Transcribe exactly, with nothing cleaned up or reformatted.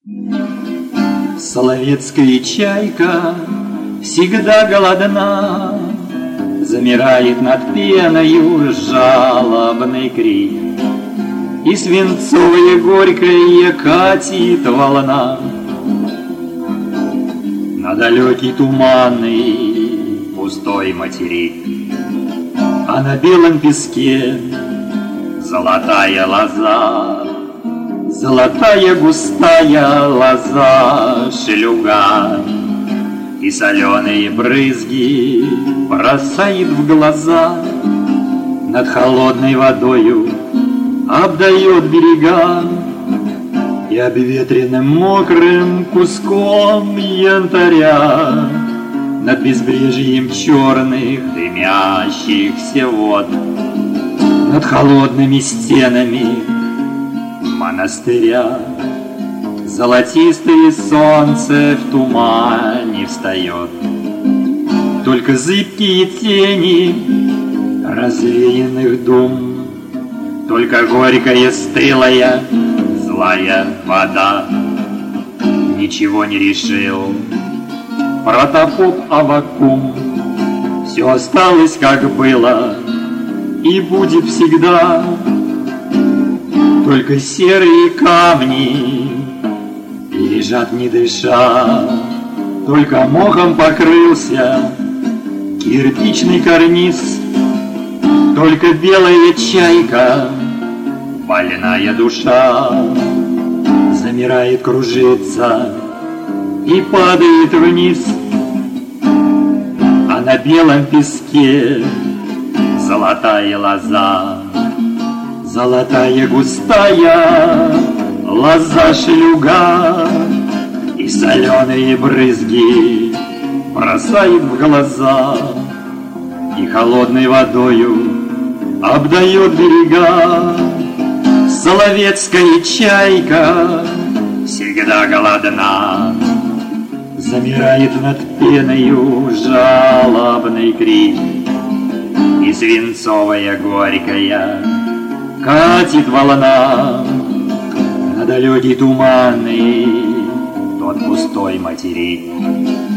Соловецкая чайка всегда голодна, замирает над пеною жалобный крик, и свинцовое горькое катит волна на далекий туманный пустой материк. А на белом песке золотая лоза, золотая густая лоза шлюга, и соленые брызги бросает в глаза, над холодной водою обдает берега, и обветренным мокрым куском янтаря над безбрежьем черных дымящихся вод, над холодными стенами монастыря золотистое солнце в тумане встает. Только зыбкие тени развеянных дум, только горькая стылая злая вода. Ничего не решил протопоп Аввакум, все осталось как было и будет всегда. Только серые камни лежат не дыша, только мохом покрылся кирпичный карниз, только белая чайка, больная душа, замирает, кружится и падает вниз. А на белом песке золотая лоза, золотая густая лоза шлюга, и соленые брызги бросает в глаза, и холодной водою обдает берега. Соловецкая чайка всегда голодна, замирает над пеною жалобный крик, и свинцовая горькая катит волна на далекий туманный тот пустой материк.